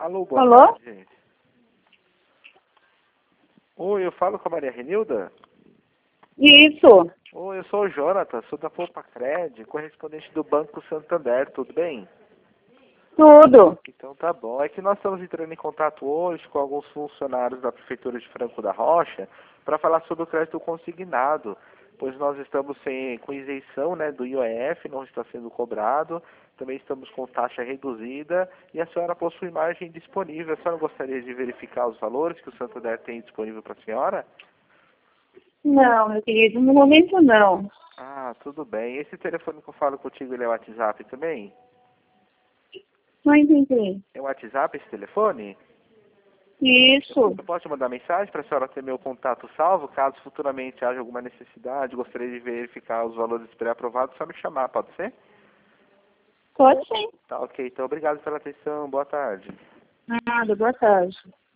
Alô, boa Alô? tarde. Oi, eu falo com a Maria Renilda? Isso, Oi, eu sou o Jonathan, sou da Poupa Cred, correspondente do Banco Santander, tudo bem? tudo. Então tá bom. É que nós estamos entrando em contato hoje com alguns funcionários da Prefeitura de Franco da Rocha para falar sobre o crédito consignado, pois nós estamos com isenção, né, do IOF, não está sendo cobrado, também estamos com taxa reduzida e a senhora possui margem disponível. A senhora gostaria de verificar os valores que o Santander tem disponível para a senhora? Não, meu querido, no momento não. Ah, tudo bem. Esse telefone que eu falo contigo, ele é WhatsApp também? Não entendi. É WhatsApp esse telefone? Isso, Eu posso te mandar mensagem para a senhora ter meu contato salvo, caso futuramente haja alguma necessidade, gostaria de verificar os valores pré-aprovados, só me chamar, pode ser? pode sim. Tá ok, então obrigado pela atenção, boa tarde. Nada, boa tarde.